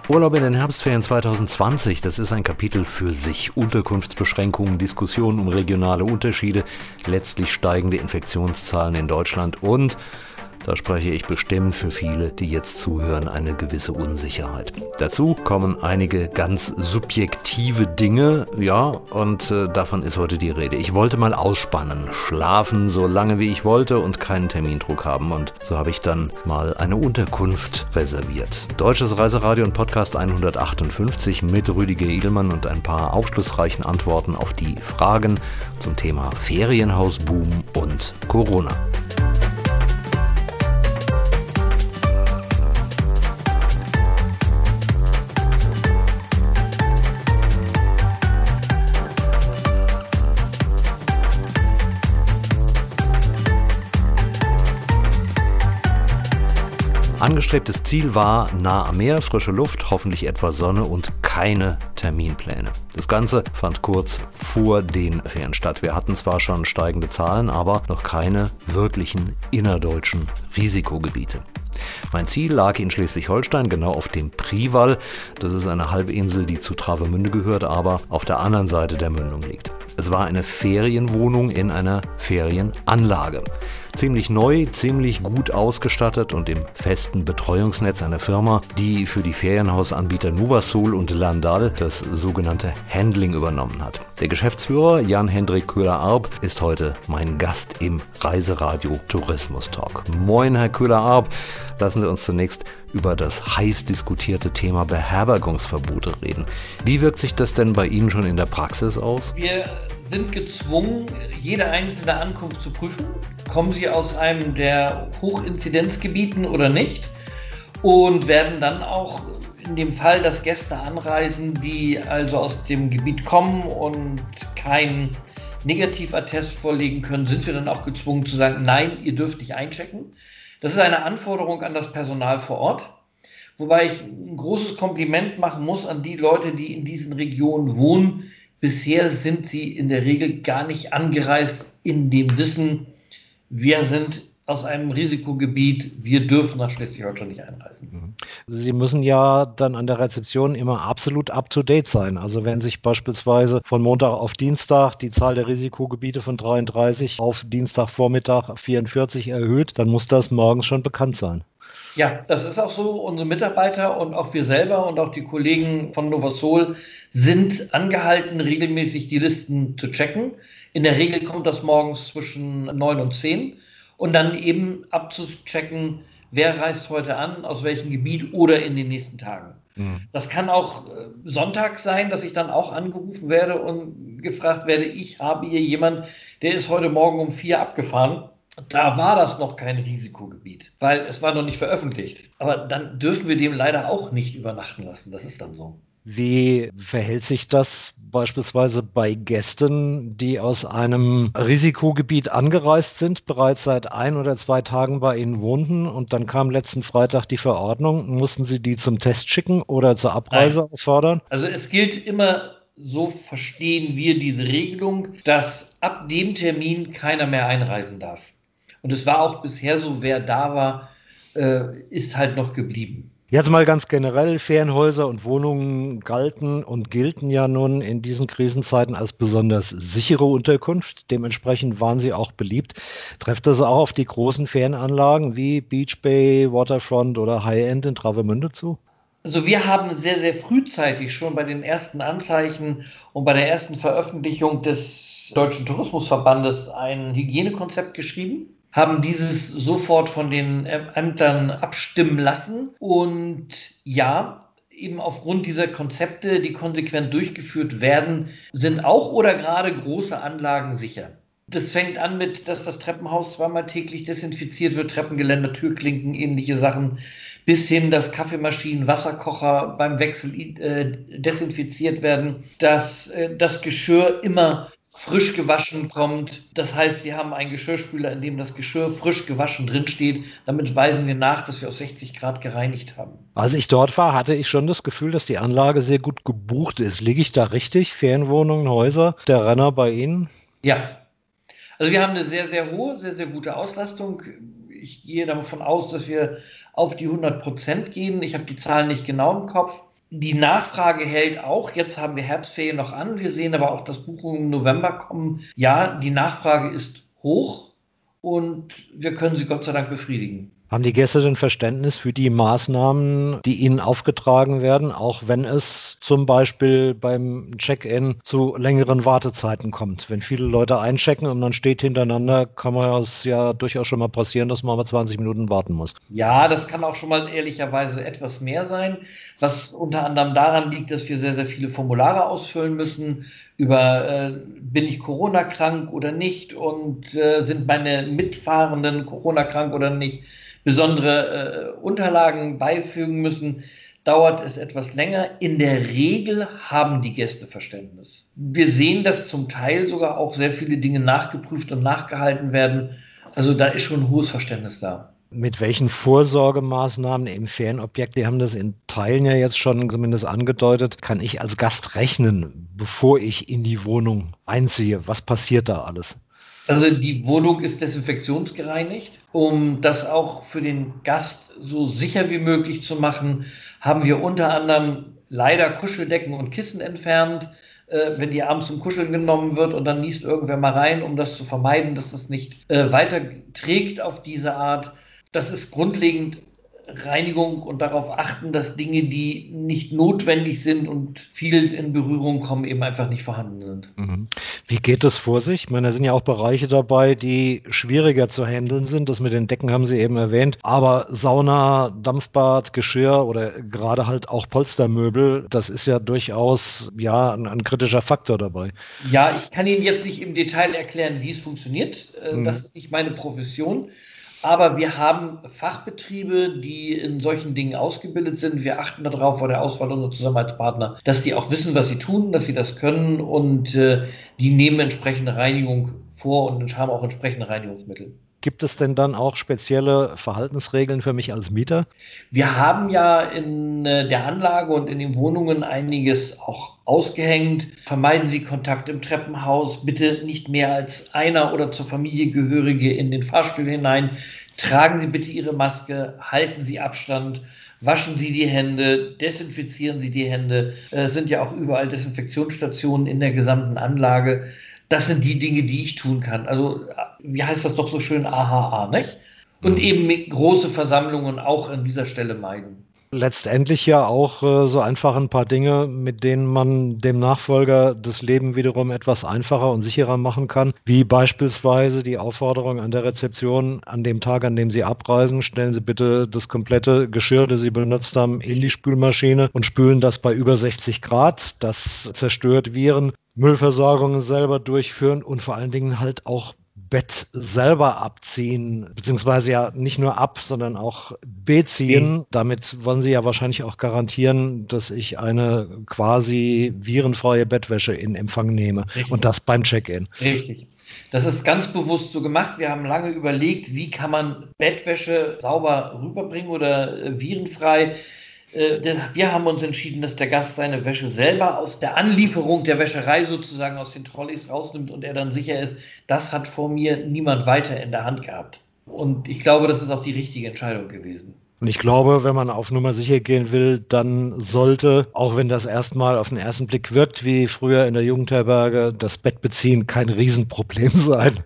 Urlaub in den Herbstferien 2020, das ist ein Kapitel für sich. Unterkunftsbeschränkungen, Diskussionen um regionale Unterschiede, letztlich steigende Infektionszahlen in Deutschland und, da spreche ich bestimmt für viele, die jetzt zuhören, eine gewisse Unsicherheit. Dazu kommen einige ganz subjektive Dinge, ja, und davon ist heute die Rede. Ich wollte mal ausspannen, schlafen so lange wie ich wollte und keinen Termindruck haben. Und so habe ich dann mal eine Unterkunft reserviert. Deutsches Reiseradio und Podcast 158 mit Rüdiger Edelmann und ein paar aufschlussreichen Antworten auf die Fragen zum Thema Ferienhausboom und Corona. Angestrebtes Ziel war nah am Meer, frische Luft, hoffentlich etwas Sonne und keine Terminpläne. Das Ganze fand kurz vor den Ferien statt. Wir hatten zwar schon steigende Zahlen, aber noch keine wirklichen innerdeutschen Risikogebiete. Mein Ziel lag in Schleswig-Holstein, genau auf dem Priwall. Das ist eine Halbinsel, die zu Travemünde gehört, aber auf der anderen Seite der Mündung liegt. Es war eine Ferienwohnung in einer Ferienanlage. Ziemlich neu, ziemlich gut ausgestattet und im festen Betreuungsnetz einer Firma, die für die Ferienhausanbieter Novasol und Landal das sogenannte Handling übernommen hat. Der Geschäftsführer Jan-Hendrik Köhler-Arp ist heute mein Gast im Reiseradio Tourismus Talk. Moin, Herr Köhler-Arp. Lassen Sie uns zunächst über das heiß diskutierte Thema Beherbergungsverbote reden. Wie wirkt sich das denn bei Ihnen schon in der Praxis aus? Wir sind gezwungen, jede einzelne Ankunft zu prüfen. Kommen Sie aus einem der Hochinzidenzgebieten oder nicht? Und werden dann auch in dem Fall, dass Gäste anreisen, die also aus dem Gebiet kommen und keinen Negativattest vorlegen können, sind wir dann auch gezwungen zu sagen, nein, ihr dürft nicht einchecken. Das ist eine Anforderung an das Personal vor Ort, wobei ich ein großes Kompliment machen muss an die Leute, die in diesen Regionen wohnen. Bisher sind sie in der Regel gar nicht angereist in dem Wissen, wir sind aus einem Risikogebiet, wir dürfen nach Schleswig-Holstein nicht einreisen. Sie müssen ja dann an der Rezeption immer absolut up-to-date sein. Also wenn sich beispielsweise von Montag auf Dienstag die Zahl der Risikogebiete von 33 auf Dienstagvormittag 44 erhöht, dann muss das morgens schon bekannt sein. Ja, das ist auch so. Unsere Mitarbeiter und auch wir selber und auch die Kollegen von Novasol sind angehalten, regelmäßig die Listen zu checken. In der Regel kommt das morgens zwischen 9 und 10 und dann eben abzuchecken, wer reist heute an, aus welchem Gebiet oder in den nächsten Tagen. Das kann auch Sonntag sein, dass ich dann auch angerufen werde und gefragt werde, ich habe hier jemanden, der ist heute Morgen um 4 abgefahren. Da war das noch kein Risikogebiet, weil es war noch nicht veröffentlicht. Aber dann dürfen wir dem leider auch nicht übernachten lassen. Das ist dann so. Wie verhält sich das beispielsweise bei Gästen, die aus einem Risikogebiet angereist sind, bereits seit 1 oder 2 Tagen bei Ihnen wohnten und dann kam letzten Freitag die Verordnung? Mussten Sie die zum Test schicken oder zur Abreise auffordern? Also es gilt immer, so verstehen wir diese Regelung, dass ab dem Termin keiner mehr einreisen darf. Und es war auch bisher so, wer da war, ist halt noch geblieben. Jetzt mal ganz generell, Ferienhäuser und Wohnungen galten und gelten ja nun in diesen Krisenzeiten als besonders sichere Unterkunft. Dementsprechend waren sie auch beliebt. Trifft das auch auf die großen Ferienanlagen wie Beach Bay, Waterfront oder High-End in Travemünde zu? Also wir haben sehr, sehr frühzeitig schon bei den ersten Anzeichen und bei der ersten Veröffentlichung des Deutschen Tourismusverbandes ein Hygienekonzept geschrieben, haben dieses sofort von den Ämtern abstimmen lassen und ja, eben aufgrund dieser Konzepte, die konsequent durchgeführt werden, sind auch oder gerade große Anlagen sicher. Das fängt an mit, dass das Treppenhaus 2-mal täglich desinfiziert wird, Treppengeländer, Türklinken, ähnliche Sachen, bis hin, dass Kaffeemaschinen, Wasserkocher beim Wechsel desinfiziert werden, dass das Geschirr immer frisch gewaschen kommt. Das heißt, Sie haben einen Geschirrspüler, in dem das Geschirr frisch gewaschen drinsteht. Damit weisen wir nach, dass wir auf 60 Grad gereinigt haben. Als ich dort war, hatte ich schon das Gefühl, dass die Anlage sehr gut gebucht ist. Liege ich da richtig? Ferienwohnungen, Häuser, der Renner bei Ihnen? Ja. Also wir haben eine sehr, sehr hohe, sehr, sehr gute Auslastung. Ich gehe davon aus, dass wir auf die 100% gehen. Ich habe die Zahlen nicht genau im Kopf. Die Nachfrage hält auch. Jetzt haben wir Herbstferien noch an. Wir sehen aber auch, dass Buchungen im November kommen. Ja, die Nachfrage ist hoch und wir können sie Gott sei Dank befriedigen. Haben die Gäste denn Verständnis für die Maßnahmen, die ihnen aufgetragen werden, auch wenn es zum Beispiel beim Check-in zu längeren Wartezeiten kommt? Wenn viele Leute einchecken und man steht hintereinander, kann es ja durchaus schon mal passieren, dass man mal 20 Minuten warten muss. Ja, das kann auch schon mal ehrlicherweise etwas mehr sein, was unter anderem daran liegt, dass wir sehr, sehr viele Formulare ausfüllen müssen über bin ich Corona-krank oder nicht und sind meine Mitfahrenden Corona-krank oder nicht, besondere Unterlagen beifügen müssen, dauert es etwas länger. In der Regel haben die Gäste Verständnis. Wir sehen, dass zum Teil sogar auch sehr viele Dinge nachgeprüft und nachgehalten werden. Also da ist schon ein hohes Verständnis da. Mit welchen Vorsorgemaßnahmen im Ferienobjekt, die haben das in Teilen ja jetzt schon zumindest angedeutet, kann ich als Gast rechnen, bevor ich in die Wohnung einziehe? Was passiert da alles? Also die Wohnung ist desinfektionsgereinigt. Um das auch für den Gast so sicher wie möglich zu machen, haben wir unter anderem leider Kuscheldecken und Kissen entfernt, wenn die abends zum Kuscheln genommen wird und dann niest irgendwer mal rein, um das zu vermeiden, dass das nicht weiter trägt auf diese Art. Das ist grundlegend Reinigung und darauf achten, dass Dinge, die nicht notwendig sind und viel in Berührung kommen, eben einfach nicht vorhanden sind. Wie geht das vor sich? Ich meine, da sind ja auch Bereiche dabei, die schwieriger zu handeln sind. Das mit den Decken haben Sie eben erwähnt. Aber Sauna, Dampfbad, Geschirr oder gerade halt auch Polstermöbel, das ist ja durchaus ein kritischer Faktor dabei. Ja, ich kann Ihnen jetzt nicht im Detail erklären, wie es funktioniert. Das ist nicht meine Profession. Aber wir haben Fachbetriebe, die in solchen Dingen ausgebildet sind. Wir achten darauf bei der Auswahl unserer Zusammenarbeitspartner, dass die auch wissen, was sie tun, dass sie das können und die nehmen entsprechende Reinigung vor und haben auch entsprechende Reinigungsmittel. Gibt es denn dann auch spezielle Verhaltensregeln für mich als Mieter? Wir haben ja in der Anlage und in den Wohnungen einiges auch ausgehängt. Vermeiden Sie Kontakt im Treppenhaus, bitte nicht mehr als einer oder zur Familie Gehörige in den Fahrstuhl hinein. Tragen Sie bitte Ihre Maske, halten Sie Abstand, waschen Sie die Hände, desinfizieren Sie die Hände. Es sind ja auch überall Desinfektionsstationen in der gesamten Anlage. Das sind die Dinge, die ich tun kann. Also, wie heißt das doch so schön, AHA, nicht? Und eben große Versammlungen auch an dieser Stelle meiden. Letztendlich ja auch so einfach ein paar Dinge, mit denen man dem Nachfolger das Leben wiederum etwas einfacher und sicherer machen kann, wie beispielsweise die Aufforderung an der Rezeption, an dem Tag, an dem Sie abreisen, stellen Sie bitte das komplette Geschirr, das Sie benutzt haben, in die Spülmaschine und spülen das bei über 60 Grad. Das zerstört Viren. Müllversorgung selber durchführen und vor allen Dingen halt auch Bett selber abziehen, beziehungsweise ja nicht nur ab, sondern auch beziehen. Damit wollen Sie ja wahrscheinlich auch garantieren, dass ich eine quasi virenfreie Bettwäsche in Empfang nehme. Richtig. Und das beim Check-in. Richtig. Das ist ganz bewusst so gemacht. Wir haben lange überlegt, wie kann man Bettwäsche sauber rüberbringen oder virenfrei. Denn wir haben uns entschieden, dass der Gast seine Wäsche selber aus der Anlieferung der Wäscherei sozusagen aus den Trolleys rausnimmt und er dann sicher ist, das hat vor mir niemand weiter in der Hand gehabt. Und ich glaube, das ist auch die richtige Entscheidung gewesen. Und ich glaube, wenn man auf Nummer sicher gehen will, dann sollte, auch wenn das erstmal auf den ersten Blick wirkt, wie früher in der Jugendherberge, das Bettbeziehen kein Riesenproblem sein.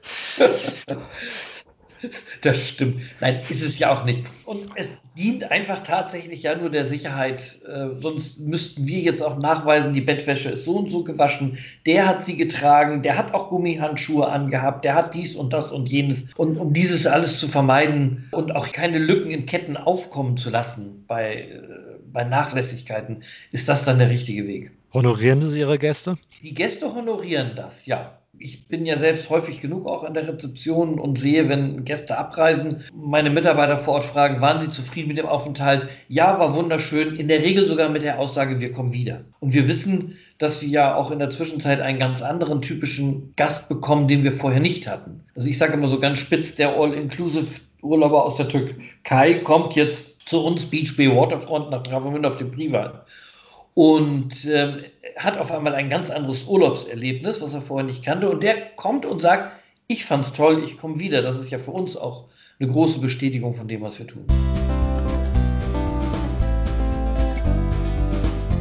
Das stimmt. Nein, ist es ja auch nicht. Und es dient einfach tatsächlich ja nur der Sicherheit. Sonst müssten wir jetzt auch nachweisen, die Bettwäsche ist so und so gewaschen. Der hat sie getragen, der hat auch Gummihandschuhe angehabt, der hat dies und das und jenes. Und um dieses alles zu vermeiden und auch keine Lücken in Ketten aufkommen zu lassen bei Nachlässigkeiten, ist das dann der richtige Weg. Honorieren Sie Ihre Gäste? Die Gäste honorieren das, ja. Ich bin ja selbst häufig genug auch an der Rezeption und sehe, wenn Gäste abreisen, meine Mitarbeiter vor Ort fragen, waren sie zufrieden mit dem Aufenthalt? Ja, war wunderschön. In der Regel sogar mit der Aussage, wir kommen wieder. Und wir wissen, dass wir ja auch in der Zwischenzeit einen ganz anderen typischen Gast bekommen, den wir vorher nicht hatten. Also ich sage immer so ganz spitz, der All-Inclusive-Urlauber aus der Türkei kommt jetzt zu uns, Beach Bay Waterfront nach Travemünde auf dem Privat. Und hat auf einmal ein ganz anderes Urlaubserlebnis, was er vorher nicht kannte. Und der kommt und sagt, ich fand's toll, ich komme wieder. Das ist ja für uns auch eine große Bestätigung von dem, was wir tun.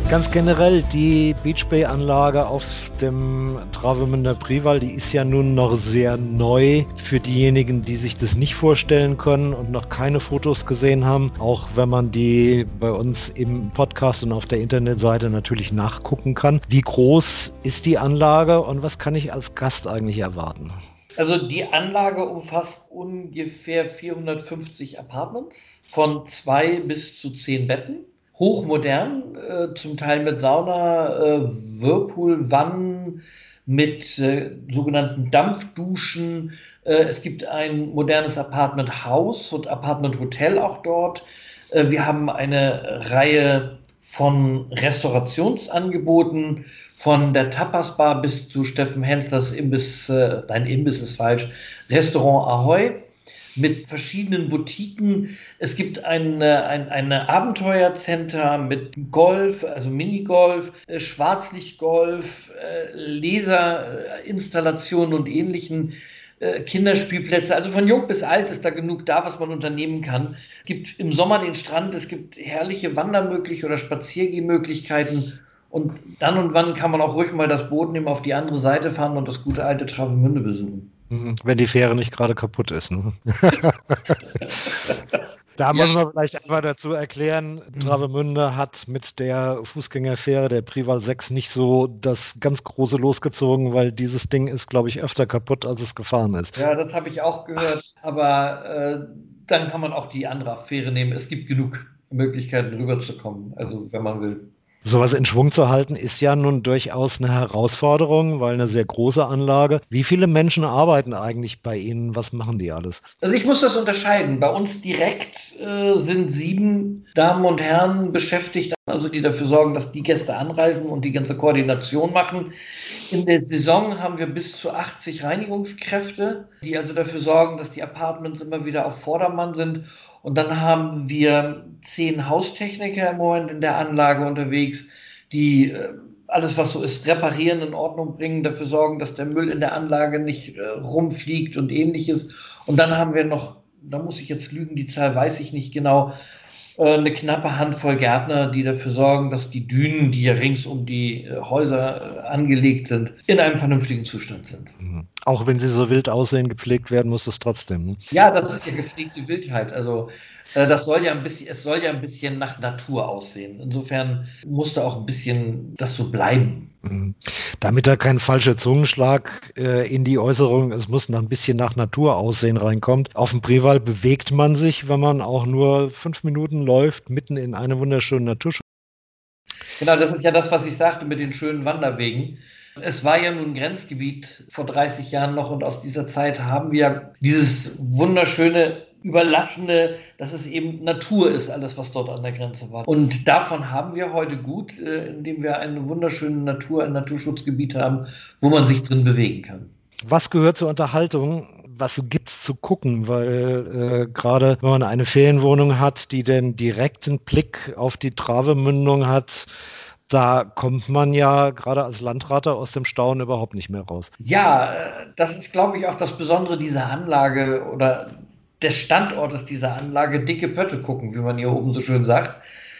Ganz generell, die Beach Bay Anlage auf dem Travemünder Prival, die ist ja nun noch sehr neu für diejenigen, die sich das nicht vorstellen können und noch keine Fotos gesehen haben, auch wenn man die bei uns im Podcast und auf der Internetseite natürlich nachgucken kann. Wie groß ist die Anlage und was kann ich als Gast eigentlich erwarten? Also die Anlage umfasst ungefähr 450 Apartments von 2 bis zu 10 Betten. Hochmodern, zum Teil mit Sauna, Whirlpool-Wannen, mit sogenannten Dampfduschen. Es gibt ein modernes Apartment-Haus und Apartment-Hotel auch dort. Wir haben eine Reihe von Restaurationsangeboten, von der Tapas-Bar bis zu Steffen Henslers Imbiss, Imbiss ist falsch, Restaurant Ahoy, mit verschiedenen Boutiquen. Es gibt eine Abenteuercenter mit Golf, also Minigolf, Schwarzlichtgolf, Laserinstallationen und ähnlichen Kinderspielplätze. Also von jung bis alt ist da genug da, was man unternehmen kann. Es gibt im Sommer den Strand, es gibt herrliche Wandermöglichkeiten oder Spaziergehmöglichkeiten. Und dann und wann kann man auch ruhig mal das Boot nehmen, auf die andere Seite fahren und das gute alte Travemünde besuchen. Wenn die Fähre nicht gerade kaputt ist. Ne? Da muss man vielleicht einfach dazu erklären, Travemünde hat mit der Fußgängerfähre der Prival 6 nicht so das ganz große losgezogen, weil dieses Ding ist, glaube ich, öfter kaputt, als es gefahren ist. Ja, das habe ich auch gehört, aber dann kann man auch die andere Fähre nehmen. Es gibt genug Möglichkeiten, rüberzukommen, also wenn man will. Sowas in Schwung zu halten, ist ja nun durchaus eine Herausforderung, weil eine sehr große Anlage. Wie viele Menschen arbeiten eigentlich bei Ihnen? Was machen die alles? Also ich muss das unterscheiden. Bei uns direkt sind 7 Damen und Herren beschäftigt, also die dafür sorgen, dass die Gäste anreisen und die ganze Koordination machen. In der Saison haben wir bis zu 80 Reinigungskräfte, die also dafür sorgen, dass die Apartments immer wieder auf Vordermann sind. Und dann haben wir 10 Haustechniker im Moment in der Anlage unterwegs, die alles, was so ist, reparieren, in Ordnung bringen, dafür sorgen, dass der Müll in der Anlage nicht rumfliegt und ähnliches. Und dann haben wir noch, da muss ich jetzt lügen, die Zahl weiß ich nicht genau, eine knappe Handvoll Gärtner, die dafür sorgen, dass die Dünen, die ja rings um die Häuser angelegt sind, in einem vernünftigen Zustand sind. Auch wenn sie so wild aussehen, gepflegt werden muss es trotzdem. Ne? Ja, das ist ja gepflegte Wildheit. Also es soll ja ein bisschen nach Natur aussehen. Insofern muss da auch ein bisschen das so bleiben. Damit da kein falscher Zungenschlag in die Äußerung, es muss ein bisschen nach Natur aussehen, reinkommt. Auf dem Prival bewegt man sich, wenn man auch nur 5 Minuten läuft, mitten in eine wunderschöne Natur. Genau, das ist ja das, was ich sagte mit den schönen Wanderwegen. Es war ja nun Grenzgebiet vor 30 Jahren noch und aus dieser Zeit haben wir dieses wunderschöne, überlassene, dass es eben Natur ist, alles, was dort an der Grenze war. Und davon haben wir heute gut, indem wir eine wunderschöne Natur, ein Naturschutzgebiet haben, wo man sich drin bewegen kann. Was gehört zur Unterhaltung? Was gibt's zu gucken? Weil gerade wenn man eine Ferienwohnung hat, die den direkten Blick auf die Travemündung hat, da kommt man ja gerade als Landrater aus dem Staunen überhaupt nicht mehr raus. Ja, das ist, glaube ich, auch das Besondere dieser Anlage oder des Standortes dieser Anlage. Dicke Pötte gucken, wie man hier oben so schön sagt.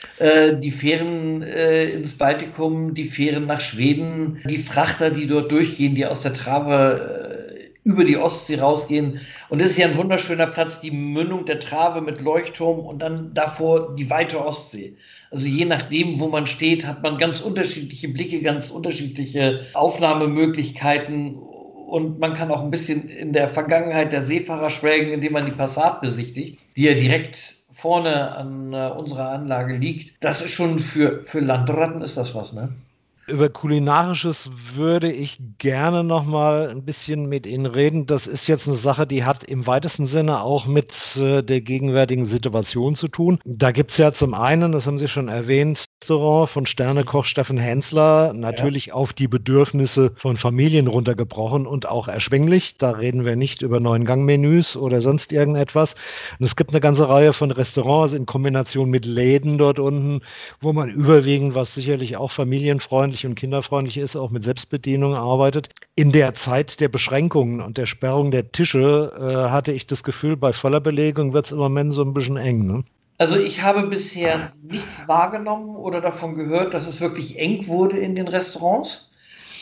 Die Fähren ins Baltikum, die Fähren nach Schweden, die Frachter, die dort durchgehen, die aus der Trave über die Ostsee rausgehen. Und es ist ja ein wunderschöner Platz, die Mündung der Trave mit Leuchtturm und dann davor die weite Ostsee. Also je nachdem, wo man steht, hat man ganz unterschiedliche Blicke, ganz unterschiedliche Aufnahmemöglichkeiten. Und man kann auch ein bisschen in der Vergangenheit der Seefahrer schwelgen, indem man die Passat besichtigt, die ja direkt vorne an unserer Anlage liegt. Das ist schon für Landratten ist das was, ne? Über Kulinarisches würde ich gerne noch mal ein bisschen mit Ihnen reden. Das ist jetzt eine Sache, die hat im weitesten Sinne auch mit der gegenwärtigen Situation zu tun. Da gibt es ja zum einen, das haben Sie schon erwähnt, Restaurant von Sternekoch Steffen Hensler, natürlich auf die Bedürfnisse von Familien runtergebrochen und auch erschwinglich. Da reden wir nicht über 9-Gang-Menüs oder sonst irgendetwas. Und es gibt eine ganze Reihe von Restaurants in Kombination mit Läden dort unten, wo man überwiegend, was sicherlich auch familienfreundlich und kinderfreundlich ist, auch mit Selbstbedienung arbeitet. In der Zeit der Beschränkungen und der Sperrung der Tische hatte ich das Gefühl, bei voller Belegung wird es im Moment so ein bisschen eng, ne? Also ich habe bisher nichts wahrgenommen oder davon gehört, dass es wirklich eng wurde in den Restaurants.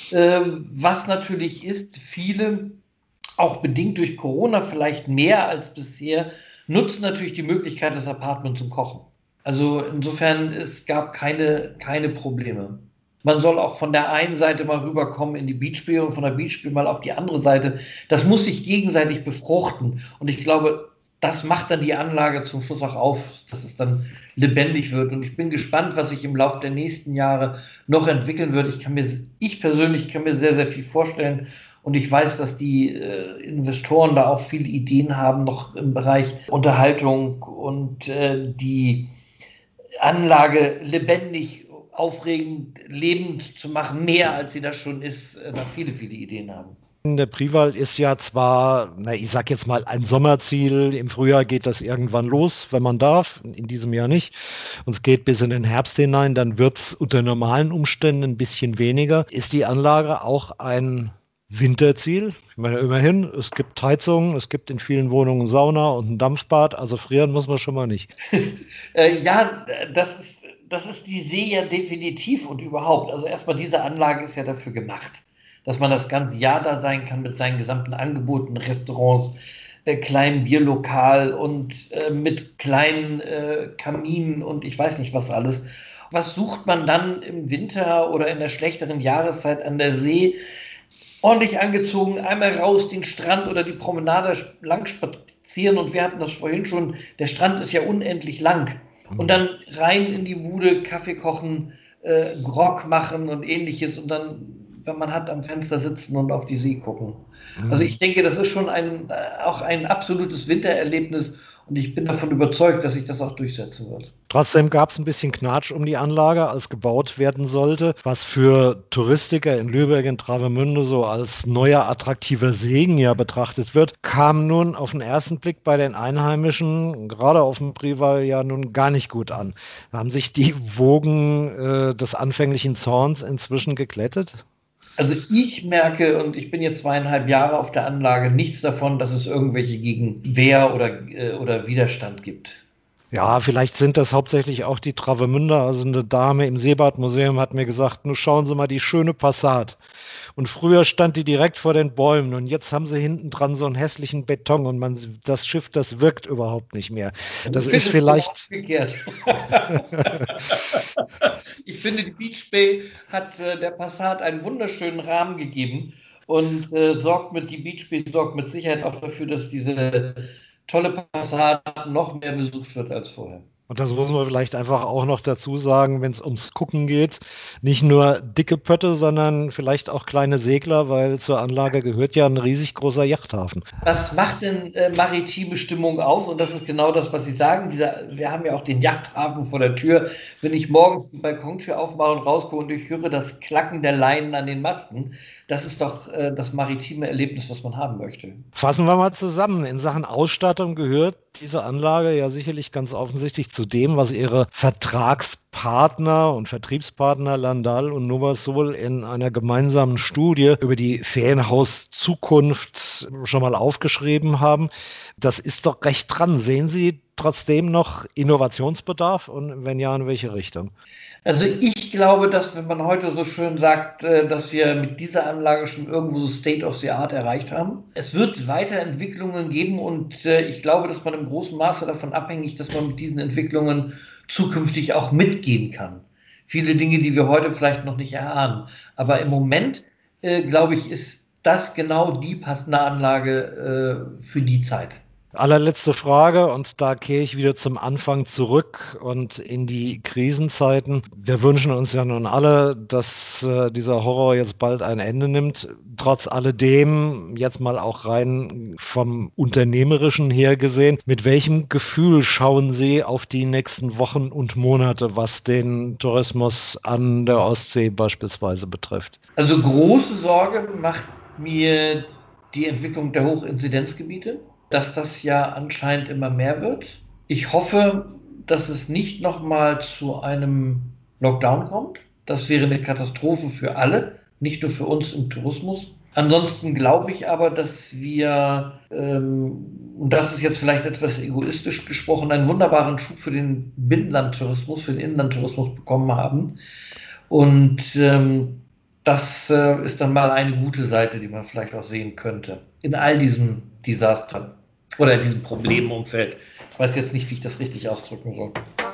Was natürlich ist, viele, auch bedingt durch Corona vielleicht mehr als bisher, nutzen natürlich die Möglichkeit des Apartments zum Kochen. Also insofern, es gab keine Probleme. Man soll auch von der einen Seite mal rüberkommen in die Beachspiele und von der Beachspiele mal auf die andere Seite. Das muss sich gegenseitig befruchten. Und ich glaube, das macht dann die Anlage zum Schluss auch auf, dass es dann lebendig wird. Und ich bin gespannt, was sich im Laufe der nächsten Jahre noch entwickeln wird. Ich persönlich kann mir sehr, sehr viel vorstellen. Und ich weiß, dass die Investoren da auch viele Ideen haben, noch im Bereich Unterhaltung und die Anlage lebendig, aufregend, lebend zu machen, mehr als sie das schon ist, da viele Ideen haben. Der Prival ist ja zwar, ich sag jetzt mal, ein Sommerziel. Im Frühjahr geht das irgendwann los, wenn man darf. In diesem Jahr nicht. Und es geht bis in den Herbst hinein. Dann wird es unter normalen Umständen ein bisschen weniger. Ist die Anlage auch ein Winterziel? Ich meine, immerhin, es gibt Heizungen, es gibt in vielen Wohnungen Sauna und ein Dampfbad. Also frieren muss man schon mal nicht. Ja, das ist die See ja definitiv und überhaupt. Also erstmal, diese Anlage ist ja dafür gemacht, dass man das ganze Jahr da sein kann mit seinen gesamten Angeboten, Restaurants, kleinem Bierlokal und mit kleinen Kaminen und ich weiß nicht was alles. Was sucht man dann im Winter oder in der schlechteren Jahreszeit an der See? Ordentlich angezogen, einmal raus den Strand oder die Promenade lang spazieren und wir hatten das vorhin schon, der Strand ist ja unendlich lang. Und dann rein in die Bude, Kaffee kochen, Grog machen und ähnliches und dann, wenn man hat, am Fenster sitzen und auf die See gucken. Also ich denke, das ist schon auch ein absolutes Wintererlebnis und ich bin davon überzeugt, dass sich das auch durchsetzen wird. Trotzdem gab es ein bisschen Knatsch um die Anlage, als gebaut werden sollte, was für Touristiker in Lübeck, in Travemünde so als neuer attraktiver Segen ja betrachtet wird, kam nun auf den ersten Blick bei den Einheimischen, gerade auf dem Prival, ja nun gar nicht gut an. Haben sich die Wogen des anfänglichen Zorns inzwischen geglättet? Also ich merke, und ich bin jetzt 2,5 Jahre auf der Anlage, nichts davon, dass es irgendwelche Gegenwehr oder Widerstand gibt. Ja, vielleicht sind das hauptsächlich auch die Travemünder. Also eine Dame im Seebadmuseum hat mir gesagt, nun schauen Sie mal die schöne Passat. Und früher stand die direkt vor den Bäumen und jetzt haben sie hinten dran so einen hässlichen Beton und das Schiff, das wirkt überhaupt nicht mehr. Das ist vielleicht... Ich finde, die Beach Bay hat der Passat einen wunderschönen Rahmen gegeben und die Beach Bay sorgt mit Sicherheit auch dafür, dass diese tolle Passat noch mehr besucht wird als vorher. Und das muss man vielleicht einfach auch noch dazu sagen, wenn es ums Gucken geht, nicht nur dicke Pötte, sondern vielleicht auch kleine Segler, weil zur Anlage gehört ja ein riesig großer Yachthafen. Was macht denn maritime Stimmung aus? Und das ist genau das, was Sie sagen. Wir haben ja auch den Yachthafen vor der Tür. Wenn ich morgens die Balkontür aufmache und rausgucke und ich höre das Klacken der Leinen an den Masten, das ist doch das maritime Erlebnis, was man haben möchte. Fassen wir mal zusammen. In Sachen Ausstattung gehört diese Anlage ja sicherlich ganz offensichtlich zu dem, was ihre Vertragspartner und Vertriebspartner Landal und Novasol in einer gemeinsamen Studie über die Ferienhauszukunft schon mal aufgeschrieben haben. Das ist doch recht dran. Sehen Sie trotzdem noch Innovationsbedarf und wenn ja, in welche Richtung? Also ich glaube, dass, wenn man heute so schön sagt, dass wir mit dieser Anlage schon irgendwo so State of the Art erreicht haben. Es wird Weiterentwicklungen geben und ich glaube, dass man im großen Maße davon abhängig, dass man mit diesen Entwicklungen zukünftig auch mitgehen kann. Viele Dinge, die wir heute vielleicht noch nicht erahnen. Aber im Moment, glaube ich, ist das genau die passende Anlage für die Zeit. Allerletzte Frage, und da kehre ich wieder zum Anfang zurück und in die Krisenzeiten. Wir wünschen uns ja nun alle, dass dieser Horror jetzt bald ein Ende nimmt. Trotz alledem, jetzt mal auch rein vom Unternehmerischen her gesehen, mit welchem Gefühl schauen Sie auf die nächsten Wochen und Monate, was den Tourismus an der Ostsee beispielsweise betrifft? Also große Sorge macht mir die Entwicklung der Hochinzidenzgebiete, dass das ja anscheinend immer mehr wird. Ich hoffe, dass es nicht nochmal zu einem Lockdown kommt. Das wäre eine Katastrophe für alle, nicht nur für uns im Tourismus. Ansonsten glaube ich aber, dass wir, und das ist jetzt vielleicht etwas egoistisch gesprochen, einen wunderbaren Schub für den Binnenlandtourismus, für den Inlandtourismus bekommen haben. Und das ist dann mal eine gute Seite, die man vielleicht auch sehen könnte. In all diesem Desaster oder in diesem Problemumfeld. Ich weiß jetzt nicht, wie ich das richtig ausdrücken soll.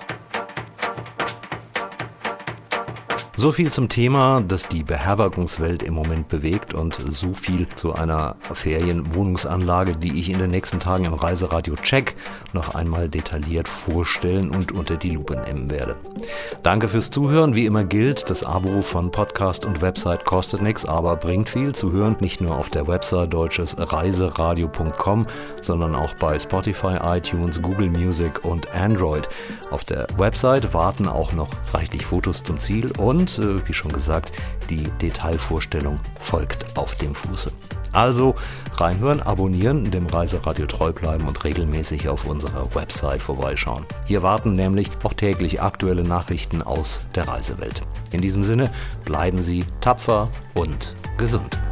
So viel zum Thema, das die Beherbergungswelt im Moment bewegt, und so viel zu einer Ferienwohnungsanlage, die ich in den nächsten Tagen im Reiseradio Check noch einmal detailliert vorstellen und unter die Lupe nehmen werde. Danke fürs Zuhören. Wie immer gilt, das Abo von Podcast und Website kostet nichts, aber bringt viel zu hören. Nicht nur auf der Website deutschesreiseradio.com, sondern auch bei Spotify, iTunes, Google Music und Android. Auf der Website warten auch noch reichlich Fotos zum Ziel und, wie schon gesagt, die Detailvorstellung folgt auf dem Fuße. Also reinhören, abonnieren, dem Reiseradio treu bleiben und regelmäßig auf unserer Website vorbeischauen. Hier warten nämlich auch täglich aktuelle Nachrichten aus der Reisewelt. In diesem Sinne, bleiben Sie tapfer und gesund.